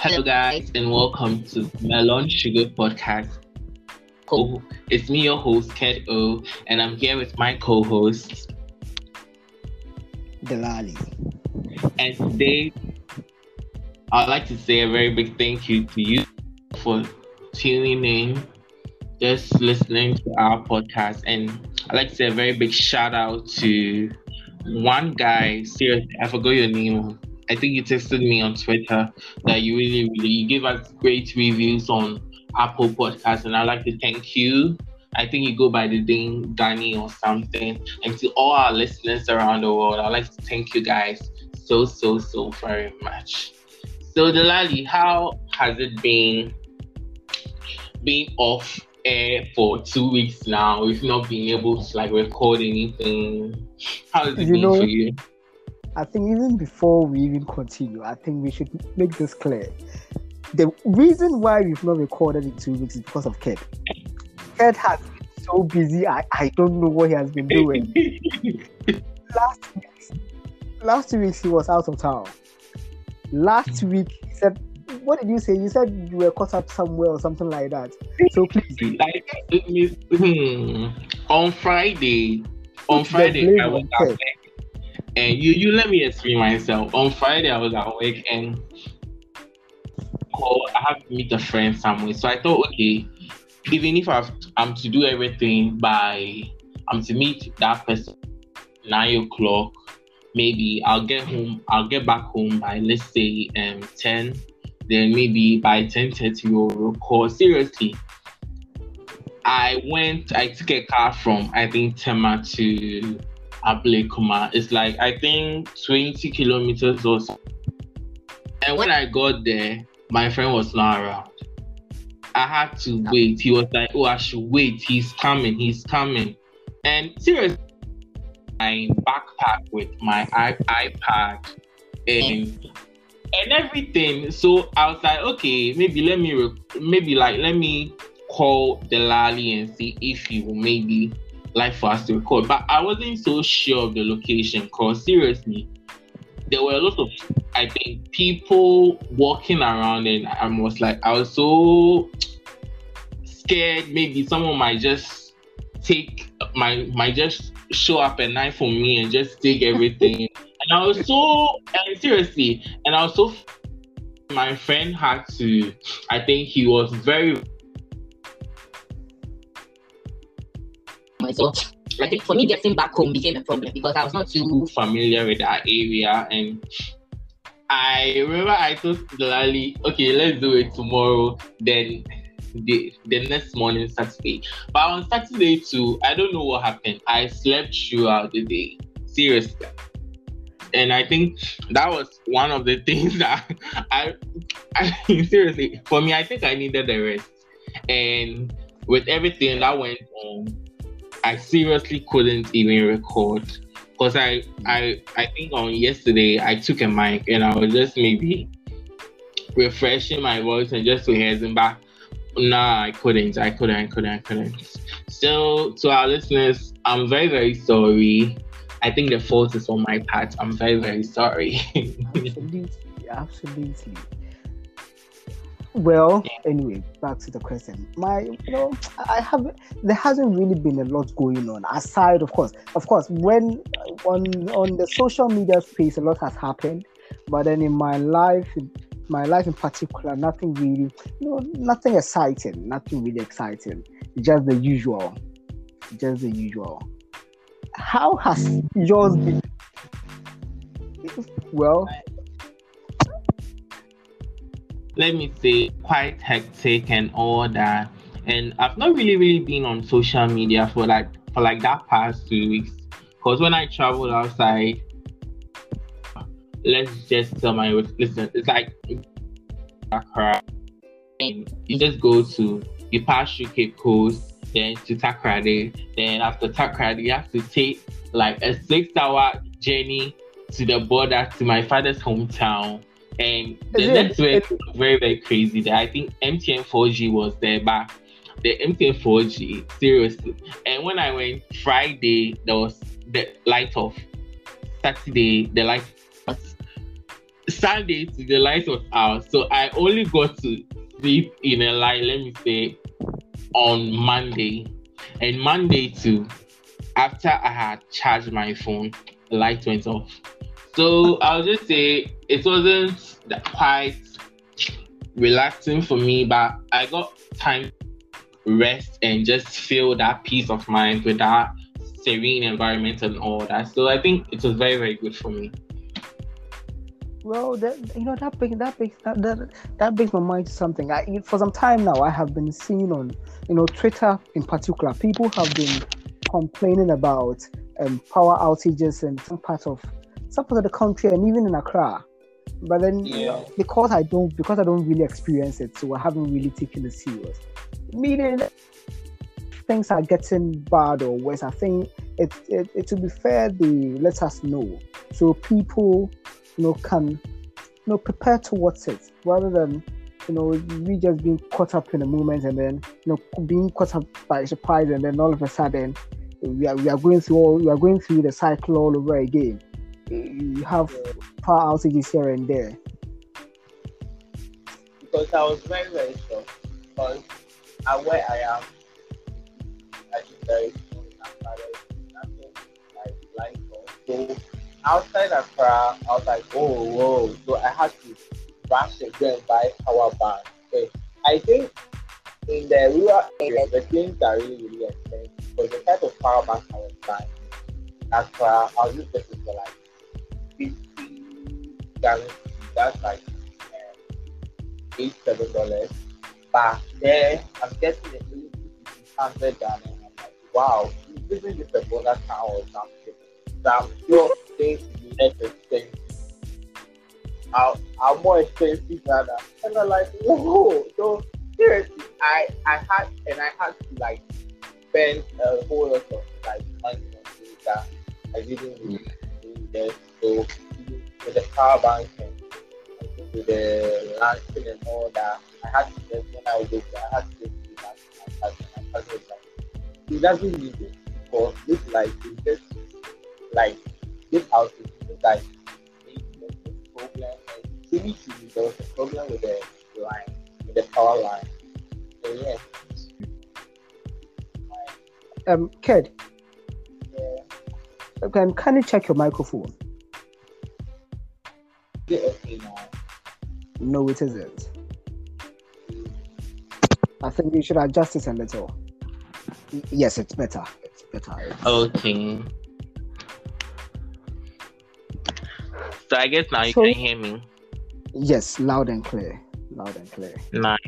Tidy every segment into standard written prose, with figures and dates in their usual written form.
Hello, guys, and welcome to Melon Sugar Podcast. It's me, your host, Ked O, and I'm here with my co-host. Delali. And today, I'd like to say a very big thank you to you for tuning in, just listening to our podcast. And I'd like to say a very big shout out to one guy. Seriously, I forgot your name. I think you texted me on Twitter that you give us great reviews on Apple Podcasts, and I'd like to thank you. I think you go by the name Danny or something. And to all our listeners around the world, I'd like to thank you guys so very much. So Delali, how has it been being off air for 2 weeks now? We've not been able to record anything. How has it been for you? I think even before we even continue, I think we should make this clear. The reason why we've not recorded in 2 weeks is because of Ked. Ked has been so busy. I don't know what he has been doing. Last 2 weeks he was out of town. Last week he said, what did you say? You said you were caught up somewhere or something like that. So please. On Friday I was at work. And you let me explain myself. On Friday I was at work and I have to meet a friend somewhere. So I thought, okay, even if I'm to do everything I'm to meet that person 9 o'clock, maybe I'll get back home by, let's say, 10. Then maybe by 10:30 we'll record. Seriously, I took a car from, I think, Tema to Ablekuma. It's I think 20 kilometers or so. And when I got there, my friend was not around. I had to wait. He was like, oh, I should wait. He's coming. And seriously, my backpack with my iPad and everything. So I was like, okay, maybe let me call Delali and see if he will maybe for us to record. But I wasn't so sure of the location because seriously, there were a lot of, I think, people walking around, and I was so scared maybe someone might just might just show up at night for me and just take everything. And I was so my friend had to, I think he was very. So I think for me, getting back home became a problem because I was not too familiar with that area. And I remember I told Delali, okay, let's do it tomorrow. Then the next morning, Saturday. But on Saturday too, I don't know what happened. I slept throughout the day. Seriously. And I think that was one of the things that I seriously, for me, I think I needed the rest. And with everything that went on, I seriously couldn't even record because I think on yesterday I took a mic and I was just maybe refreshing my voice and just rehearsing back. Nah, I couldn't. So to our listeners, I'm very, very sorry. I think the fault is on my part. I'm very, very sorry. Absolutely. Well, anyway, back to the question. There hasn't really been a lot going on aside, of course, when on the social media space, a lot has happened, but then in my life in particular, nothing really, nothing really exciting. Just the usual. How has yours been? Well, let me say, quite hectic and all that. And I've not really been on social media for that past 2 weeks. Because when I travel outside, let's just tell my listen, it's like Accra. And you just you pass through Cape Coast, then to Takoradi. Then after Takoradi, you have to take a 6-hour journey to the border to my father's hometown. And the network was very, very crazy there. I think MTN 4G was there, but the MTN 4G, seriously. And when I went Friday, there was the light off. Saturday, the light off. Sunday to the light was out, so I only got to sleep in a lie. Let me say on Monday, and Monday too. After I had charged my phone, the light went off. So I'll just say it wasn't quite relaxing for me, but I got time to rest and just feel that peace of mind with that serene environment and all that. So I think it was very, very good for me. Well, that brings my mind to something. For some time now, I have been seeing on, Twitter in particular, people have been complaining about power outages in some parts of the country and even in Accra. But then, because I don't really experience it, so I haven't really taken it serious. Meaning, things are getting bad or worse. I think it to be fair, they let us know so people can prepare towards it rather than we just being caught up in the moment and then being caught up by surprise and then all of a sudden we are going through the cycle all over again. You have power outages here and there. Because I was very, very shocked because where I am, I think there is nothing like light on. So outside Accra, I was like, oh, whoa. So I had to rush and go and buy power bank. So I think in the rural areas, the things are really, really expensive. Because the type of power bank I was buying, Accra, I was just getting for like 50 gallons. That's like $8-7. But there, I'm getting a 100 gallons. I'm like, wow, this isn't just a bonus town or something. So I'm sure things to be less expensive. Are more expensive than that. And I'm like, whoa. So seriously, I had to like spend a whole lot of like money on things that I didn't really need there. So with the power bank and with the launching and all that, I had to just when I was there, I had to just do that. My cousin was like, he doesn't need it because this like it's just like this house is like a problem. And initially there was a problem with the line, with the power line. So yeah. Ked. Yeah. Can you check your microphone? Is it okay now? No, it isn't. I think you should adjust it a little. Yes, it's better. It's better. Okay. So I guess now you can hear me. Yes, loud and clear. Loud and clear. Nice.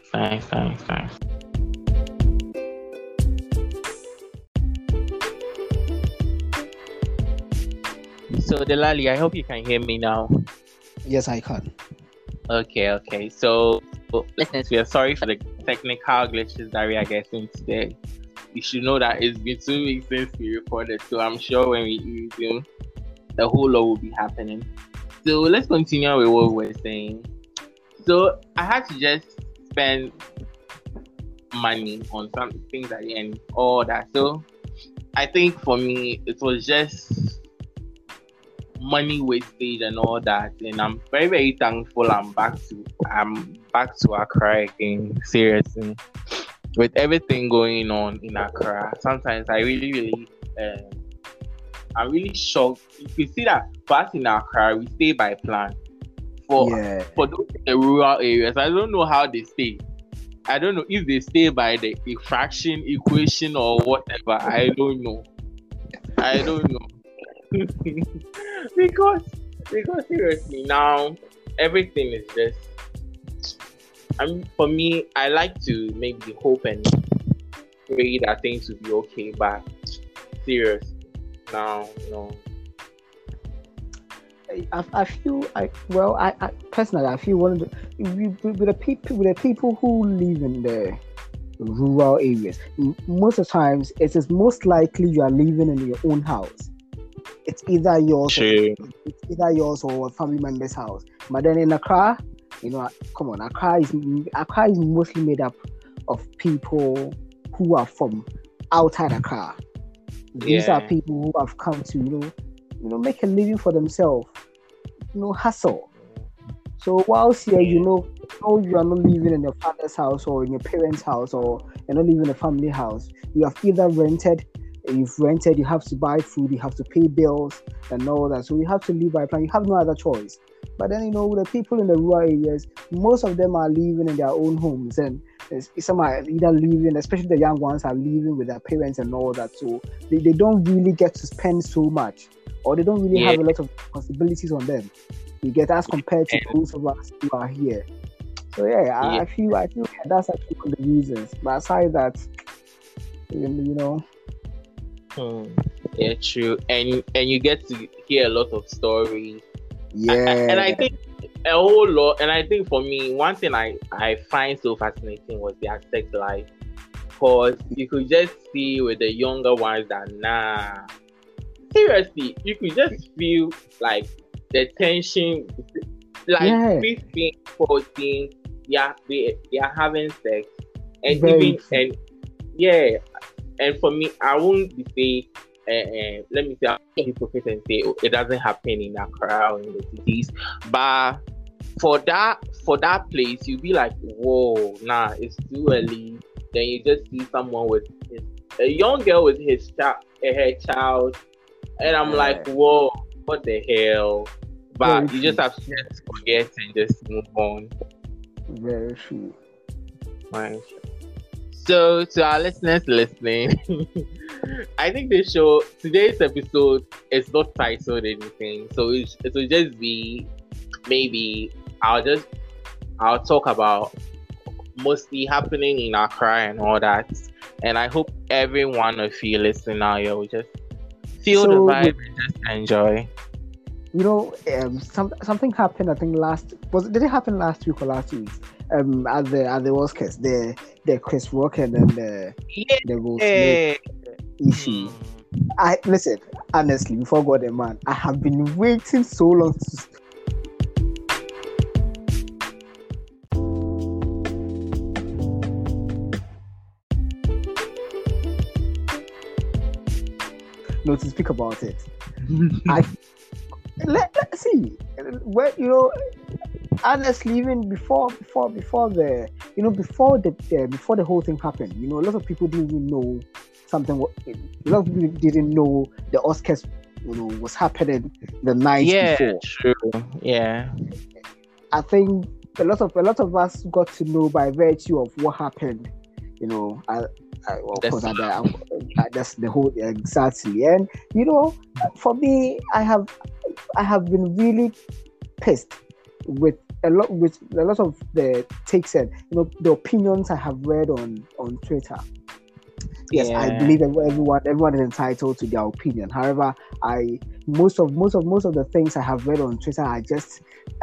So Delali, I hope you can hear me now. Yes, I can. Okay. So listeners, we are sorry for the technical glitches that we are getting today. You should know that it's been 2 weeks since we recorded, so I'm sure when we resume, the whole lot will be happening. So let's continue with what we're saying. So I had to just spend money on some things at the end, all that. So I think for me, it was just money wastage and all that, and I'm very, very thankful I'm back to Accra again. Seriously, with everything going on in Accra, sometimes I really I'm really shocked. You can see that for us in Accra, we stay by plan. For those in the rural areas, I don't know how they stay. I don't know if they stay by the fraction equation or whatever. I don't know. because seriously now everything is just for me, I like to maybe hope and pray that things will be okay, but seriously now I feel personally I feel one of the people who live in the rural areas, most of the times it is most likely you are living in your own house. It's either yours or a family member's house. But then in Accra, Accra is mostly made up of people who are from outside Accra. These are people who have come to make a living for themselves, hustle. So whilst here, no, you are not living in your father's house or in your parents' house, or you're not living in a family house. You have either rented, you have to buy food, you have to pay bills and all that. So you have to live by plan. You have no other choice. But then, the people in the rural areas, most of them are living in their own homes, and some are either living, especially the young ones, are living with their parents and all that. So they don't really get to spend so much, or they don't really have a lot of responsibilities on them. You get, as compared to those of us who are here. So I feel that's actually one of the reasons. But aside that, Yeah, true. And you get to hear a lot of stories. Yeah. And I think a whole lot. And I think for me, one thing I find so fascinating was their sex life. Because you could just see with the younger ones that, seriously, you could just feel like the tension, like 15, 14, they are having sex. And and for me, I won't say, let me say, I'll be hypocrite and say it doesn't happen in Accra or in the cities. But for that place, you'll be like, whoa, it's too early. Then you just see someone with a young girl with her child, and I'm like, whoa, what the hell? But you just have to just forget and just move on. Very true. Right. So, to our listeners listening, I think today's episode is not titled anything. So it will just be, maybe I'll talk about mostly happening in Accra and all that. And I hope every one of you listening now, will just feel the vibe and just enjoy. Something happened, I think did it happen last week or last 2 weeks? At the Oscars, the Chris Rock and then the Will Smith issue. Listen, honestly, before God and man, I have been waiting so long to. To speak about it. Let's see. Well, honestly, even before the whole thing happened, a lot of people didn't even know something. A lot of people didn't know the Oscars, was happening the night before. Yeah, true. Yeah. I think a lot of us got to know by virtue of what happened. That's the whole exactly. And for me, I have been really pissed with a lot of the takes and the opinions I have read on Twitter. Yes, I believe everyone is entitled to their opinion. However, most of the things I have read on Twitter are just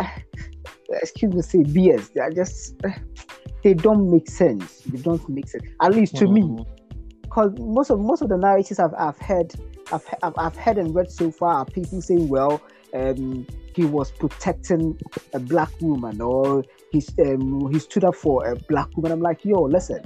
BS. They are just they don't make sense. They don't make sense, at least to me. Because most of the narratives I've heard and read so far are people saying, well, he was protecting a black woman, or he stood up for a black woman. I'm like, yo, listen,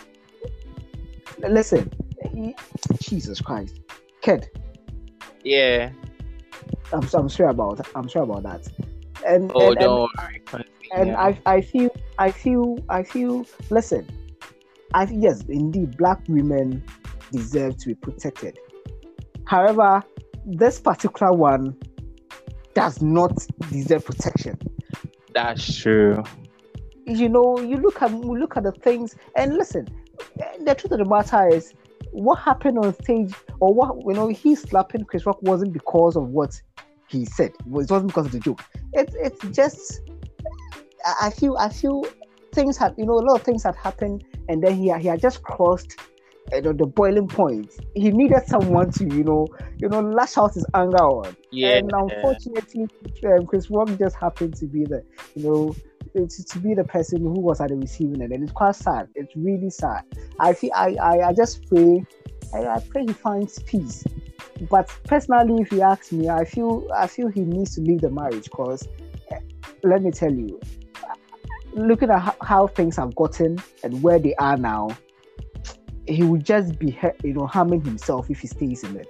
Jesus Christ, kid. Yeah. I'm sure about that. And don't worry. And I feel. Listen, yes, indeed, black women deserve to be protected. However, this particular one does not deserve protection. That's true. You look at the things, and listen. The truth of the matter is, what happened on stage, or what he slapping Chris Rock wasn't because of what he said. It wasn't because of the joke. It's just. I feel things had, a lot of things had happened, and then he had just crossed the boiling point. He needed someone to, lash out his anger on. Yeah. And unfortunately, Chris Rock just happened to be to be the person who was at the receiving end, and it's quite sad. It's really sad. I just pray. I pray he finds peace. But personally, if you ask me, I feel he needs to leave the marriage, because let me tell you, looking at how things have gotten and where they are now, he would just be, harming himself if he stays in it.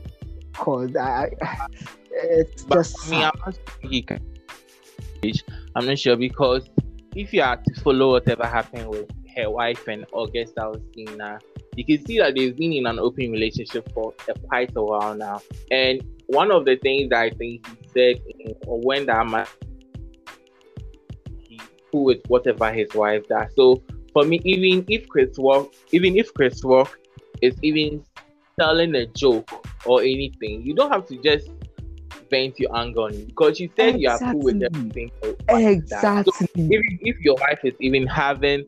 Because it's just. I mean, he can. I'm not sure because if you are to follow whatever happened with her wife and Augusta Osina, you can see that they've been in an open relationship for quite a while now. And one of the things that I think he said when that man he cool with whatever his wife does. So for me, even if Chris Rock is even telling a joke or anything, you don't have to just vent your anger on it because you said you are cool with everything. Exactly. So even if your wife is even having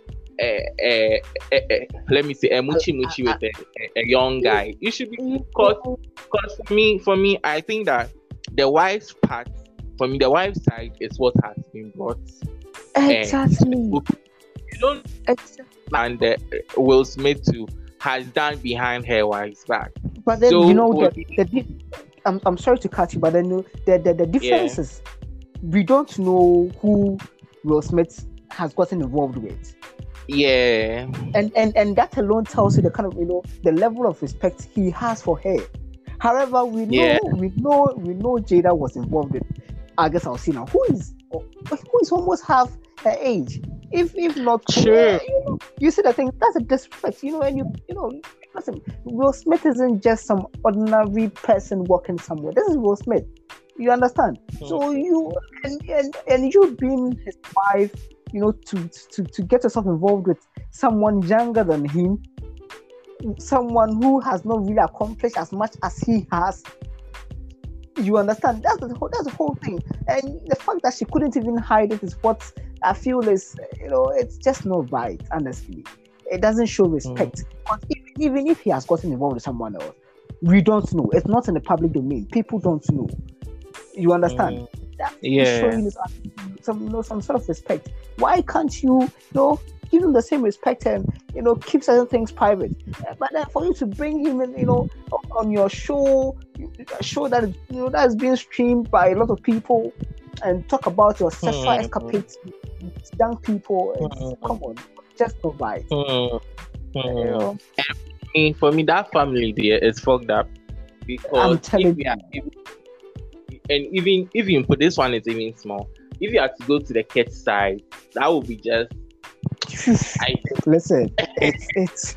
let me say a muchi with a young guy, you should be because for me I think that the wife's part, for me the wife's side is what has been brought exactly. You don't and Will Smith too has done behind her wife's back. But then so, I'm sorry to cut you, but then the difference is we don't know who Will Smith has gotten involved with. Yeah. And that alone tells you the kind of the level of respect he has for her. However, we know Jada was involved with August Alsina, who is almost half her age. If not true. You see the thing, that's a disrespect, and listen, Will Smith isn't just some ordinary person walking somewhere. This is Will Smith. You understand? Mm-hmm. So you and you being his wife, to get yourself involved with someone younger than him, someone who has not really accomplished as much as he has. You understand? That's the whole thing. And the fact that she couldn't even hide it is what I feel is, it's just not right, honestly. It doesn't show respect. But even if he has gotten involved with someone else, we don't know. It's not in the public domain. People don't know. You understand? That's showing some sort of respect. Why can't you, give him the same respect and keep certain things private? But then for you to bring him in, on your show, a show that that is being streamed by a lot of people, and talk about your sexual escapades with young people, come on, just provide. For me, that family there is fucked up because I'm telling you. And even if you put this one, is even small. If you have to go to the kids side, that would be just. Listen, it's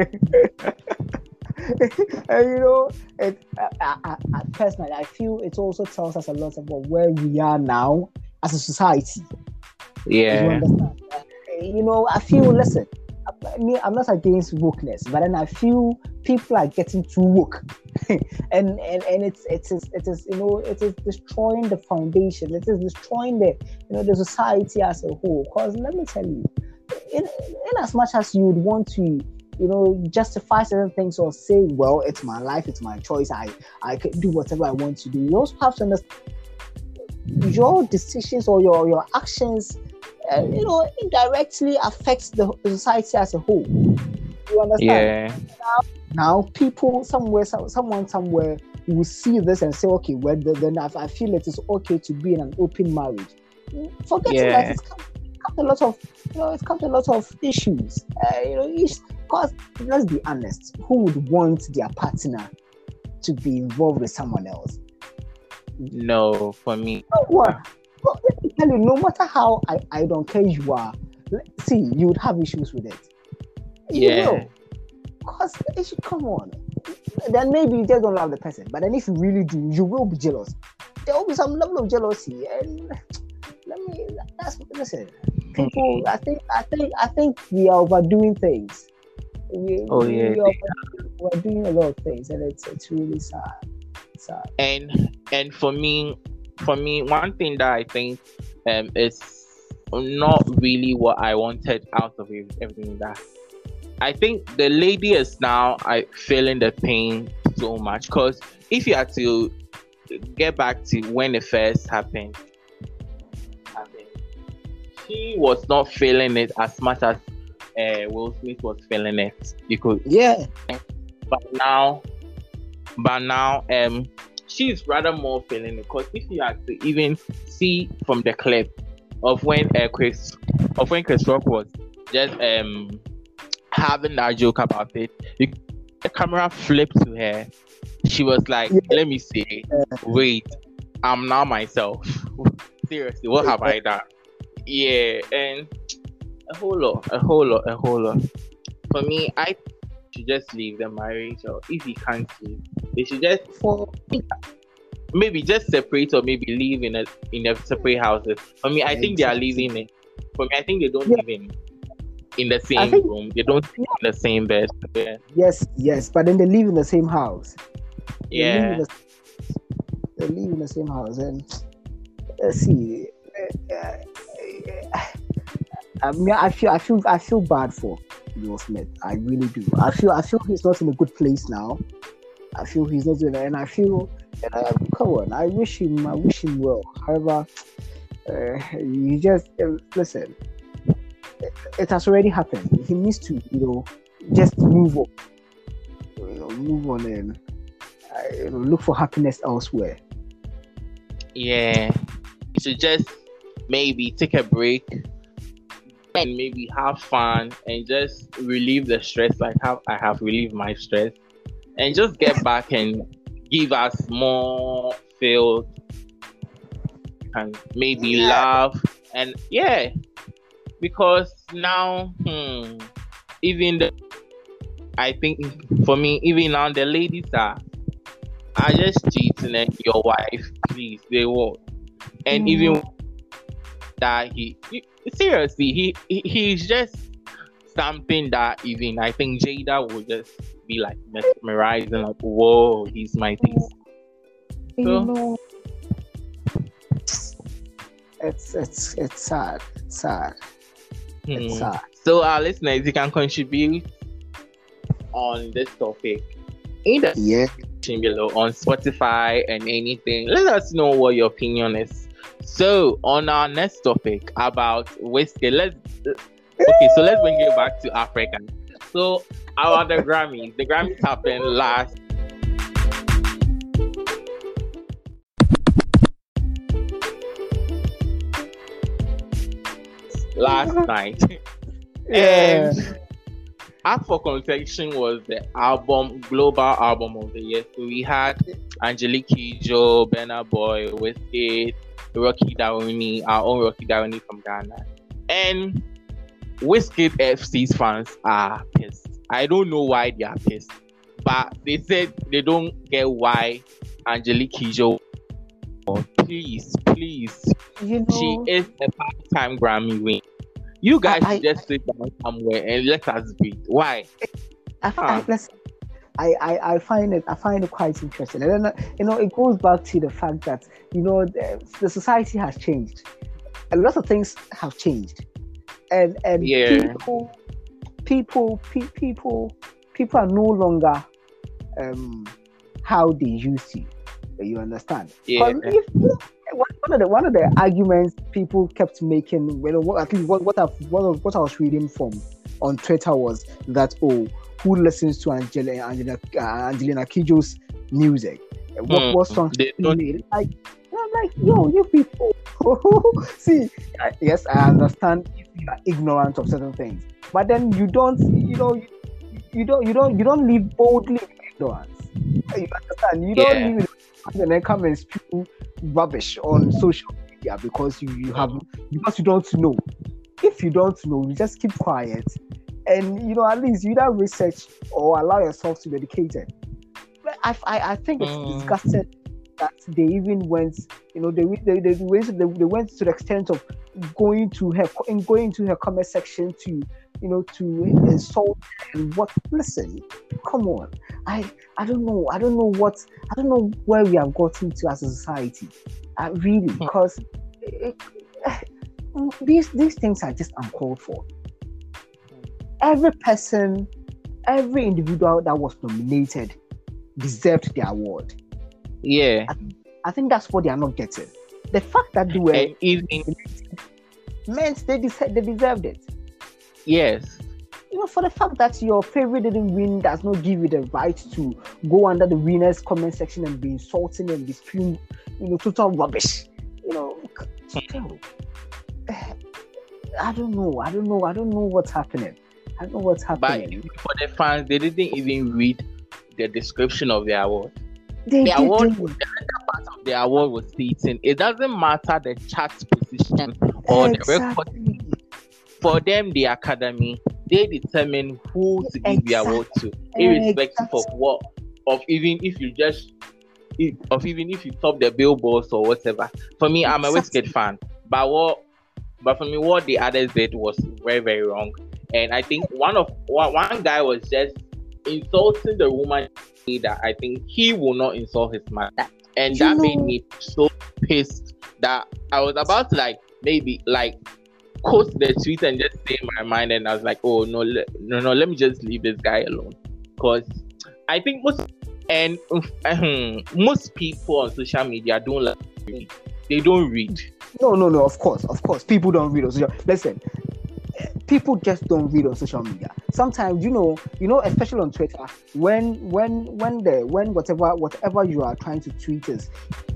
personally, I feel it also tells us a lot about where we are now as a society. Yeah. You understand? I feel. Listen, I'm not against wokeness, but then I feel people are getting too woke, and it is destroying the foundation. It is destroying the society as a whole. Because let me tell you, in as much as you would want to justify certain things or say, well, it's my life, it's my choice, I can do whatever I want to do, you also have to understand your decisions or your actions indirectly affects the society as a whole. You understand? Yeah. Now people someone somewhere will see this and say, okay, well then I feel it is okay to be in an open marriage. Forgetting that it's come a lot of a lot of issues. Because let's be honest, who would want their partner to be involved with someone else? No, for me. What? Well, let me tell you, no matter how I don't care you are, see, you would have issues with it. You will. Because, come on. Then maybe you just don't love the person. But then if you really do, you will be jealous. There will be some level of jealousy. And listen, people, I think we are overdoing things. We are doing a lot of things, and it's really sad. And for me, one thing that I think is not really what I wanted out of everything, that I think the lady is now feeling the pain so much, because if you had to get back to when it first happened, she was not feeling it as much as Will Smith was feeling it, because but now she's rather more feeling it, because if you had to even see from the clip of when Chris Rock was just having that joke about it, the camera flipped to her. She was like, let me see, wait, I'm now myself. Seriously, what have I done? Yeah, and a whole lot. For me, I should just leave the marriage, or if he can't leave, they should just For maybe just separate, or maybe live in a separate houses. For me, I think they are exactly. living in. For me, I think they don't Yeah, live in the I same think room. They don't sleep in the same bed. Yeah. yes, but then they live in the same house. They live in Yeah. the they live in the same house, and let's see. Uh, I mean, I feel bad for Will Smith. I really do. I feel he's not in a good place now. I feel he's not doing it, and I feel, come on. I wish him well. However, you just listen. It has already happened. He needs to, just move on. Move on and look for happiness elsewhere. Yeah. You should just maybe take a break and maybe have fun and just relieve the stress like how I have relieved my stress, and just get back and give us more feel and maybe laugh. And yeah, because now even I think for me, even now the ladies are just cheating and your wife, please, they won't. And even that seriously, he's just something that even I think Jada would just be like mesmerizing, like, whoa, he's my piece. So it's sad. It's sad. It's sad. So our listeners, you can contribute on this topic in the section below on Spotify and anything. Let us know what your opinion is. So on our next topic about whiskey, let's bring it back to Africa. So the Grammys happened last night. Yeah. And Up for Contention was the global album of the year. So we had Angelique Kidjo, Burna Boy, Wizkid, Rocky Dauni, our own Rocky Dauni from Ghana. And Wizkid FC's fans are pissed. I don't know why they are pissed, but they said they don't get why Angelique Kidjo. Please, she is a part-time Grammy winner. You guys should just sit down somewhere and let us breathe. Why? I find it quite interesting, and then it goes back to the fact that the society has changed. A lot of things have changed, and people are no longer how they used to. You understand? Yeah. One of the arguments people kept making, at least what I was reading from on Twitter was that, who listens to Angelina Kidjo's music? What songs they made? I'm like, yo, you people. See, yes, I understand if you are ignorant of certain things, but then you don't live boldly in ignorance. You understand? You don't live and then come and spew rubbish on social media because you don't know. If you don't know, you just keep quiet, and at least you either research or allow yourself to be educated. But I think it's disgusting that they even went, they went to the extent of going to her comment section to insult and what. Listen, come on. I don't know where we have gotten to as a society. Really, because these things are just uncalled for. Every individual that was nominated deserved the award. Yeah. I think that's what they are not getting. The fact that they were meant they deserved it. Yes. For the fact that your favorite didn't win does not give you the right to go under the winner's comment section and be insulting and be spewing, total rubbish. I don't know what's happening. I don't know what's happening. But for the fans, they didn't even read the description of the award. The award was the other part of the award was sitting, it doesn't matter the chart position or the record. Exactly. For them, the academy, they determine who to give the award to, irrespective of what, of even if you top the billboards or whatever. For me, I'm a Wizkid fan, but for me, what the others did was very, very wrong. And I think one guy was just insulting the woman that I think he will not insult his mother, and that made me so pissed that I was about to maybe quote the tweet and just say my mind, and I was like, oh no, let me just leave this guy alone, because I think most people on social media don't read. They don't read. No. Of course, people don't read on social. Listen, people just don't read on social media. Sometimes, especially on Twitter, when whatever you are trying to tweet is.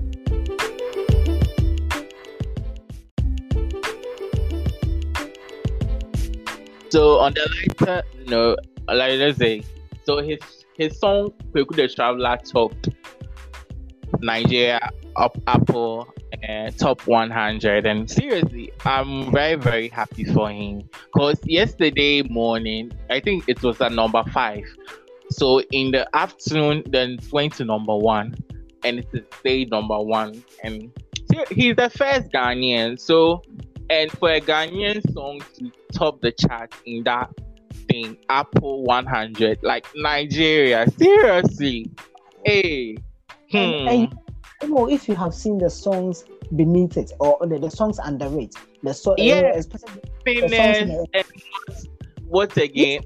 So on the lighter, let's say, so his song "Kweku the Traveler" topped Nigeria Apple top 100, and seriously, I'm very, very happy for him, because yesterday morning, I think it was at number 5. So in the afternoon, then it went to number 1, and it stayed number 1. And he's the first Ghanaian. So, and for a Ghanaian song to top the chart in that thing, Apple 100, like Nigeria, seriously, hey. And if you have seen the songs beneath it or the songs under it, especially the songs what again?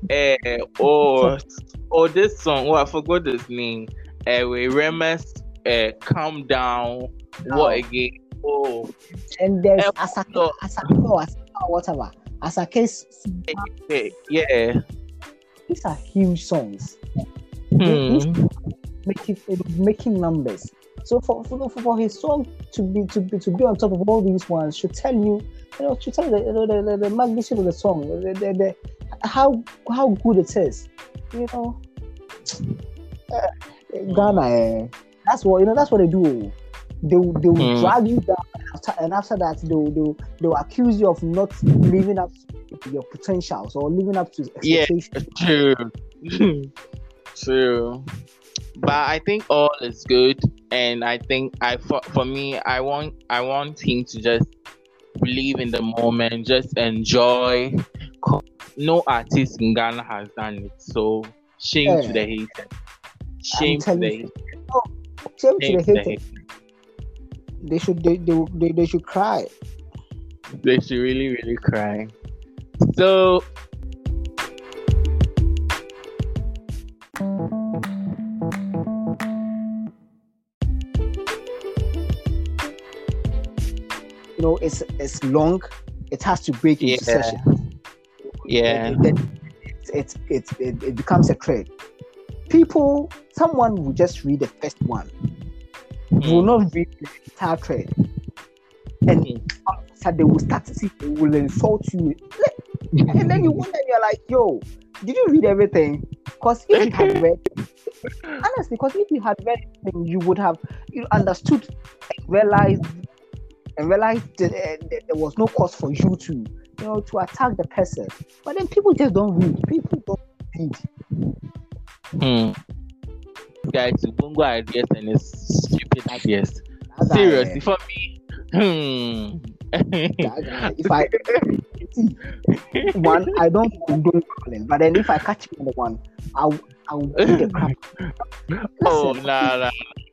This song. Oh, I forgot this name. With Remus, Calm Down. What again? Oh, and there's Asake, whatever. Asake. Yeah. These are huge songs. Making numbers. So for his song to be on top of all these ones should tell you, the magnitude of the song, the how good it is. Ghana, that's what they do. They will drag you down, and after that they'll accuse you of not living up to your potentials or living up to expectations. Yeah, true. But I think all is good, and I think for me, I want him to just live in the moment, just enjoy. No artist in Ghana has done it, so shame to the haters. Shame to the haters. They should cry. They should really, really cry. So. It's long. It has to break into sessions. Yeah. It becomes a trend. Someone will just read the first one. Will not read the entire thread, and they will start to see. They will insult you, and then you wonder. You're like, "Yo, did you read everything?" Because if you had read, honestly, everything, you would have understood and realized that there was no cause for you to attack the person. But then people just don't read. People don't read. Guys, Ubungo ideas and his stupid ideas. Seriously, for me. If I one, I don't condone violence, but then if I catch him on the one, I'll beat the crap. Oh, nah.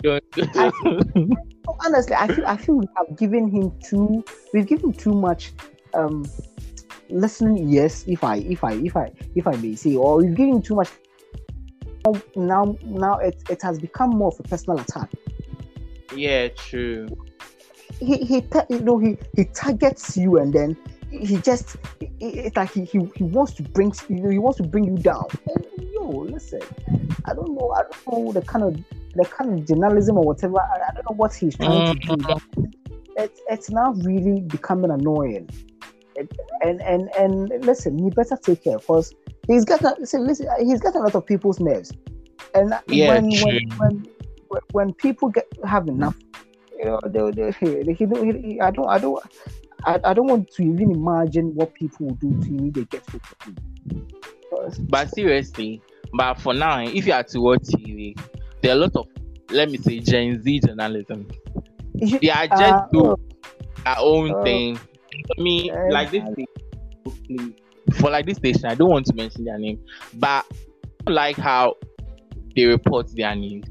Honestly, I feel we've given him too much listening ears, if I may say, or we've given him too much. Now it has become more of a personal attack. Yeah, true. He targets you, and then it's like he wants to bring you down. And listen, I don't know the kind of journalism or whatever. I don't know what he's trying to do. It's now really becoming annoying. And listen, he better take care, because he's got a lot of people's nerves. And when people have enough, I don't want to even imagine what people will do to you if they get hooked up. But seriously, but for now, if you are to watch TV, there are a lot of, let me say, Gen Z journalism. They are just do their own thing. For me, like this thing, for like this station, I don't want to mention their name, but I don't like how they report their news.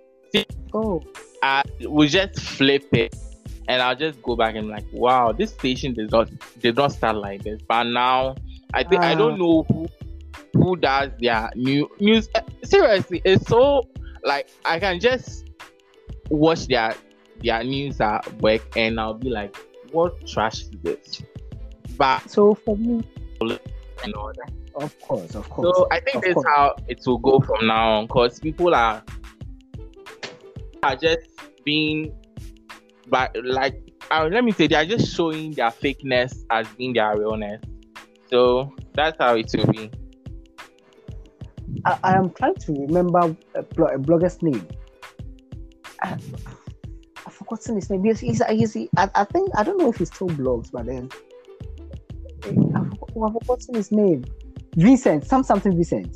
I will just flip it, and I'll just go back and be like, wow, this station did not start like this. But now, I think I don't know who does their news. Seriously, it's so like I can just watch their news at work, and I'll be like, what trash is this? But so for me, and all that. Of course. So I think that's how it will go from now on, because people are just being, but like let me say, they are just showing their fakeness as being their realness. So that's how it will be. I am trying to remember a blogger's name. I've forgotten his name. I think, I don't know if he still blogs, but then I've forgotten his name. Vincent, something Vincent.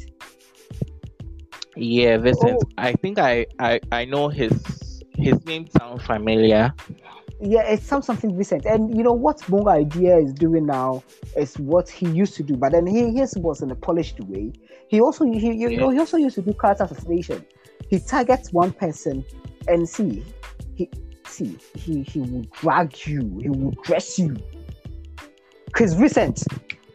Yeah, Vincent. I think I know his name sounds familiar. Yeah, it's something Vincent. And you know what Bongo Idea is doing now is what he used to do, but then his was in a polished way. He also used to do character assassination. He targets one person, and he will drag you, he will dress you. Chris Vincent.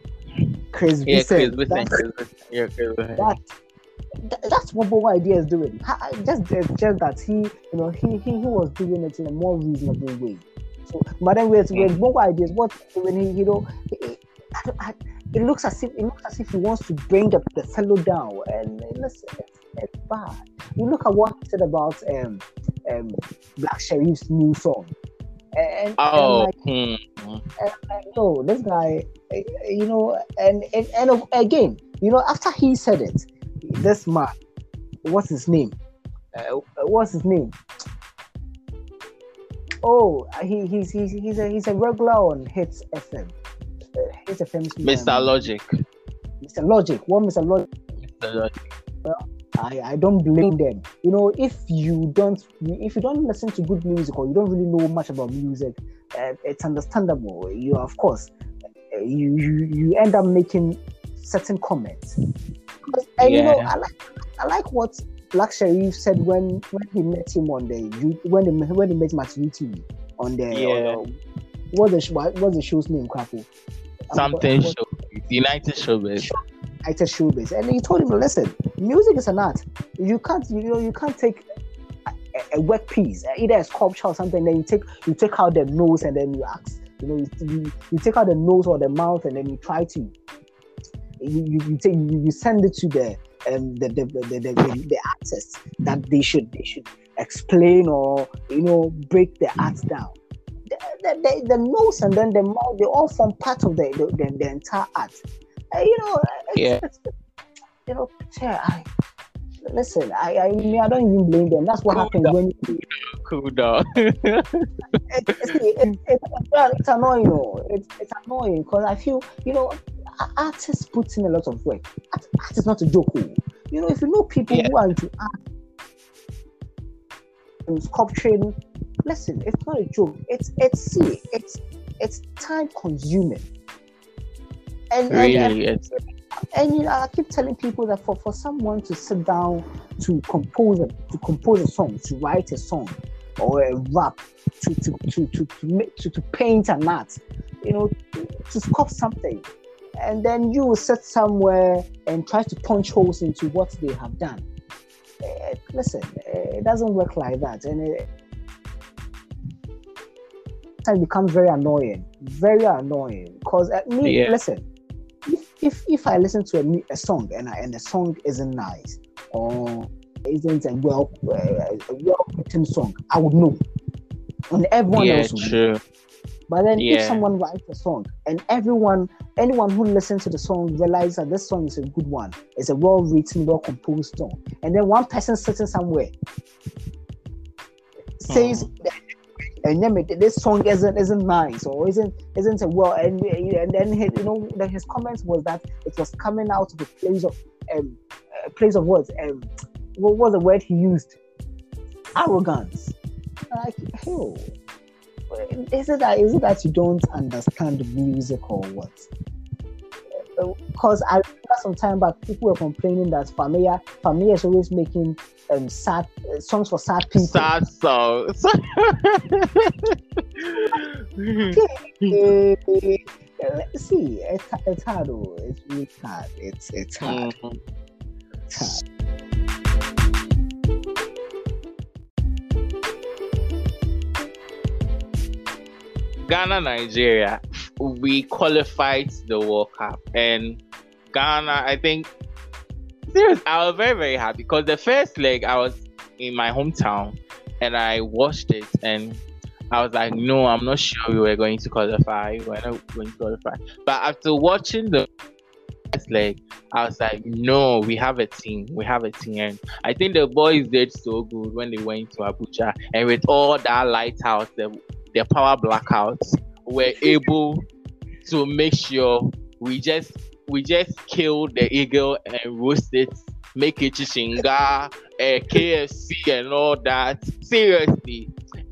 That's what Bongo Idea is doing. Just that he was doing it in a more reasonable way. So, but then with Bongo Ideas, it looks as if he wants to bring the fellow down, and it's bad. You look at what he said about Black Sherif's new song. This guy, and again, after he said it, this man, what's his name? Oh, he's a regular on Hits FM. Hits FM. Mr. Logic. Mr. Logic. Mr. Logic. Well, I don't blame them. If you don't listen to good music, or you don't really know much about music, it's understandable. Of course, you end up making certain comments. I like what Black Sherif said when he met him on when he met him at YouTube on the what's the show's name, Krafu? Something show. United Showbiz. United Showbiz. And he told him, listen, music is an art. You can't take a work piece, either a sculpture or something, then you take out the nose and then you ask, you take out the nose or the mouth and then you try to you send it to the artists that they should explain or break the art down. The nose and then the mouth, they all form part of the entire art. Listen, I don't even blame them. That's what happens when you cool down. It's annoying. It's annoying because I feel artists put in a lot of work. Art is not a joke. If you know people who are into art and sculpturing, listen, it's not a joke. It's time consuming. And I keep telling people that for someone to sit down to compose a song, to write a song or a rap, to paint an art, to sculpt something, and then you will sit somewhere and try to punch holes into what they have done. Listen, it doesn't work like that, and it becomes very annoying. Because listen. If I listen to a song and the song isn't nice or isn't a well written song, I would know, and everyone else would know. But then if someone writes a song and anyone who listens to the song realizes that this song is a good one, it's a well written, well composed song, and then one person sitting somewhere says that and this song isn't nice or isn't well, and then his comments was that it was coming out of a place of words, what was the word he used? Arrogance. Like, hell, is it that you don't understand music or what? Because I remember some time back, people were complaining that Familia is always making sad songs for sad people. Sad songs. See, it's hard. It's really hard. It's hard. It's hard. Ghana, Nigeria, we qualified to the World Cup, and Ghana, I think, seriously, I was very, very happy because the first leg I was in my hometown and I watched it, and I was like, no, I'm not sure we were going to qualify. We're not going to qualify. But after watching the first leg, I was like, no, we have a team. We have a team. And I think the boys did so good when they went to Abuja, and with all that lighthouse, the power blackouts, were able to make sure we just kill the eagle and roast it, make it chishinga, KFC and all that. Seriously.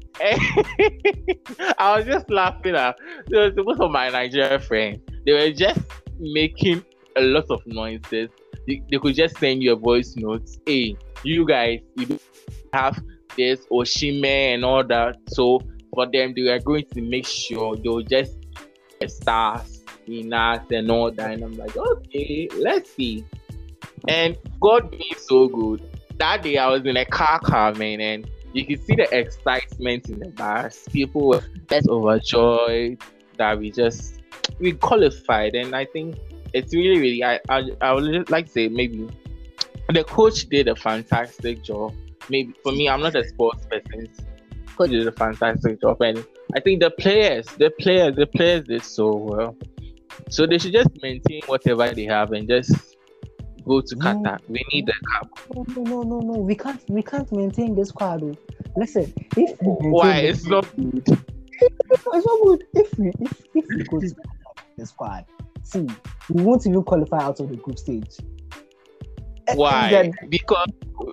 I was just laughing at most of my Nigerian friends. They were just making a lot of noises. They could just send you a voice note. Hey, you guys, you have this Oshime and all that. So for them, they were going to make sure they'll just stars in us and all that. And I'm like, okay, let's see. And God being so good. That day I was in a car coming, and you could see the excitement in the bars. People were just overjoyed that we qualified. And I think it's really, really, I would like to say maybe the coach did a fantastic job. Maybe for me, I'm not a sports person. Coach did a fantastic job, and I think the players did so well. So they should just maintain whatever they have and just go to Qatar. We need the cup. No. We can't maintain this squad. Listen, if why it's not good? It's not good. If we go to the squad, see, we won't even qualify out of the group stage. Why? Because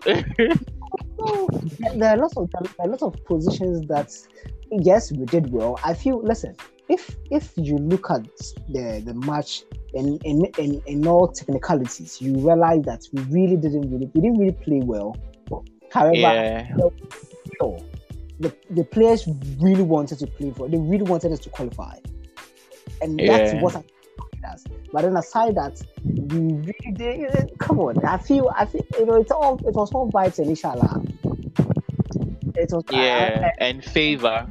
there are lots of positions that yes, we did well. I feel, listen, if you look at the match in all technicalities, you realize that we didn't really play well. However, the players really wanted to play for. They really wanted us to qualify, and that's what I us. But then aside that, we really did. Come on, I feel it was all vibes and inshallah. It was and favor,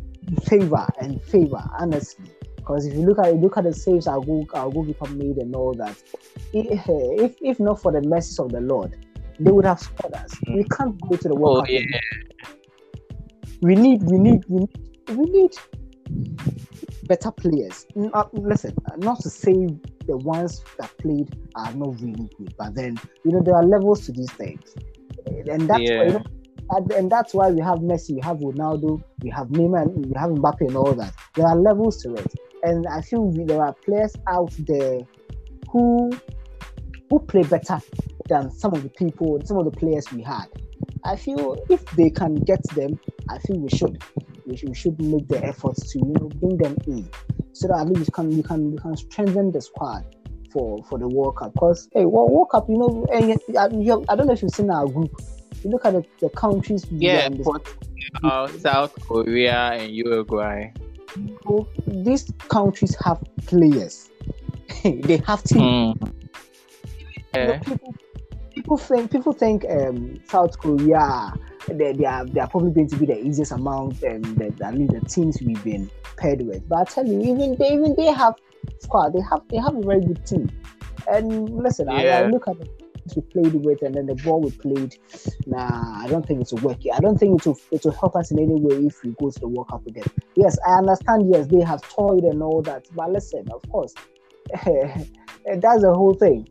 honestly. Because if you look at the saves our goalkeeper made and all that, if not for the mercies of the Lord, they would have scored us. We can't go to the World Cup. We need better players. Listen, not to say the ones that played are not really good, but then there are levels to these things, and that's why, and that's why we have Messi, we have Ronaldo, we have Neymar, we have Mbappe, and all that. There are levels to it, and I feel there are players out there who play better than some of the players we had. I feel if they can get them, I feel we should make the efforts to bring them in, so that at least we can strengthen the squad for the World Cup. Because World Cup, I don't know if you've seen our group. You look at the countries. South Korea and Uruguay. These countries have players. They have teams. People think South Korea they are probably going to be the easiest among the teams we've been paired with. But I tell you, even they have squad. They have a very good team. And listen, I look at the teams we played with, and then the ball we played. Nah, I don't think it will work. I don't think it will help us in any way if we go to the World Cup with them. Yes, I understand. Yes, they have toyed and all that. But listen, of course, that's the whole thing.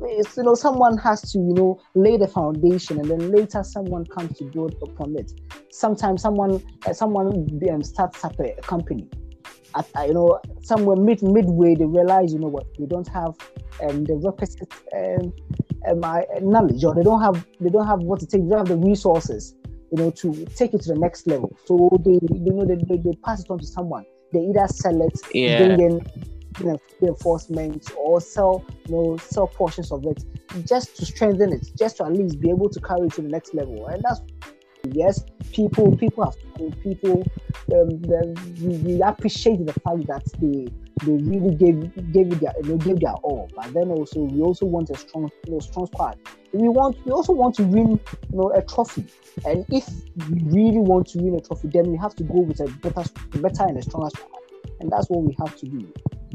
Someone has to lay the foundation, and then later someone comes to build upon it. sometimes someone starts up a company. Somewhere midway they realize, what, they don't have the requisite knowledge, or they don't have what it takes. They don't have the resources, to take it to the next level. So they pass it on to someone. They either sell it, bring in reinforcements, or sell portions of it just to strengthen it, just to at least be able to carry it to the next level. And that's, yes, people have people. We appreciate the fact that they really gave it their all. But then also we also want a strong squad. We also want to win a trophy. And if we really want to win a trophy, then we have to go with a better and a stronger squad. And that's what we have to do.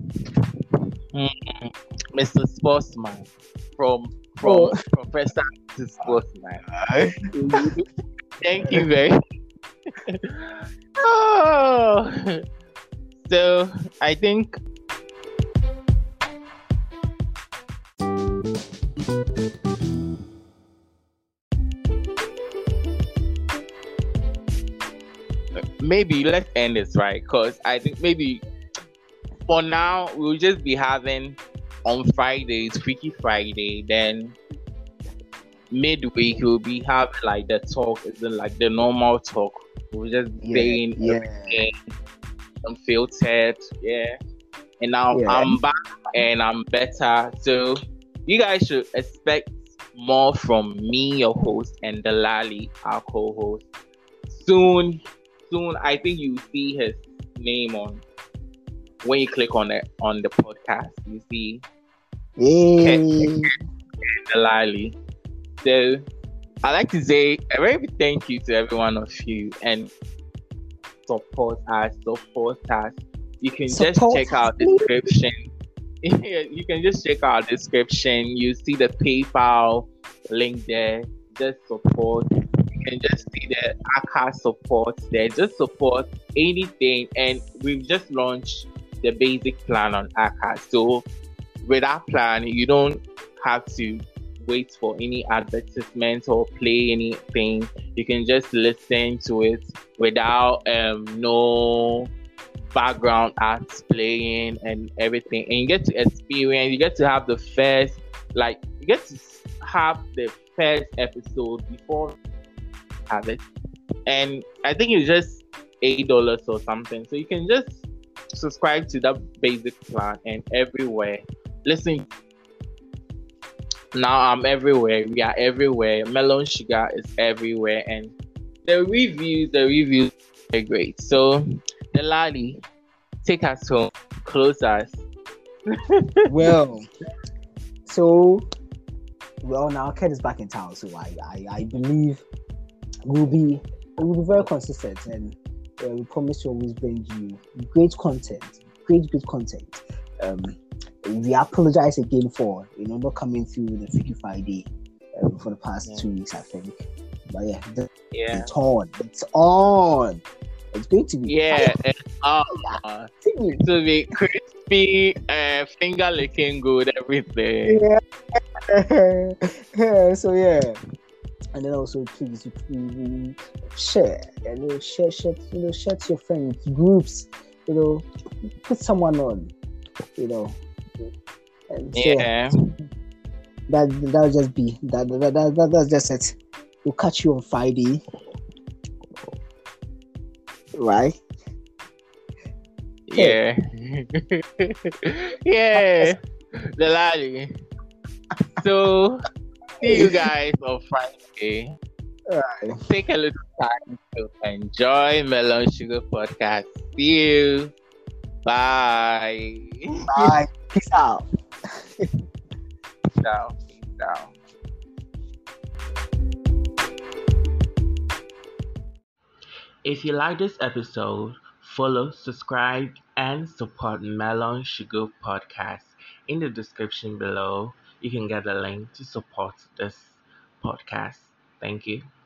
Mr. Sportsman, from professor to sportsman. Thank you very much. Oh, so I think maybe let's end this, right? Because I think maybe for now we'll just be having on Fridays, Freaky Friday. Then midweek we'll be having like the talk, isn't like the normal talk. We'll just saying everything unfiltered, And now I'm back and I'm better. So you guys should expect more from me, your host, and Delali, our co-host. Soon, I think you see his name on when you click on it on the podcast. You see Delali. So I'd like to say a very big thank you to every one of you and support us. You can just check out the description. You can just check out the description. You see the PayPal link there. Just support. You can just see the ACA support there. Just support anything. And we've just launched the basic plan on ACA. So with our plan, you don't have to wait for any advertisements or play anything. You can just listen to it without no background ads playing and everything, and you get to experience, you get to have the first episode before have it. And I think it's just $8 or something, so you can just subscribe to that basic plan and everywhere listen. Now I'm everywhere. We are everywhere. Melon Sugar is everywhere, and the reviews are great. So, Delali, take us home, close us. Well, now Ken is back in town, so I believe we'll be very consistent, and we promise to always bring you great content. We apologize again for not coming through the Freaky Friday for the past 2 weeks, I think. But it's on. It's going to be to be crispy, finger licking good, everything. So and then also please share to your friends, groups, put someone on, and that'll just be that's just it. We'll catch you on Friday, right? Yeah. Delali. So see you guys on Friday. Right. Take a little time to enjoy Melon Sugar Podcast. See you. Bye. Bye. Peace out. Peace out. If you like this episode, follow, subscribe, and support Melon Sugar Podcast. In the description below, you can get a link to support this podcast. Thank you.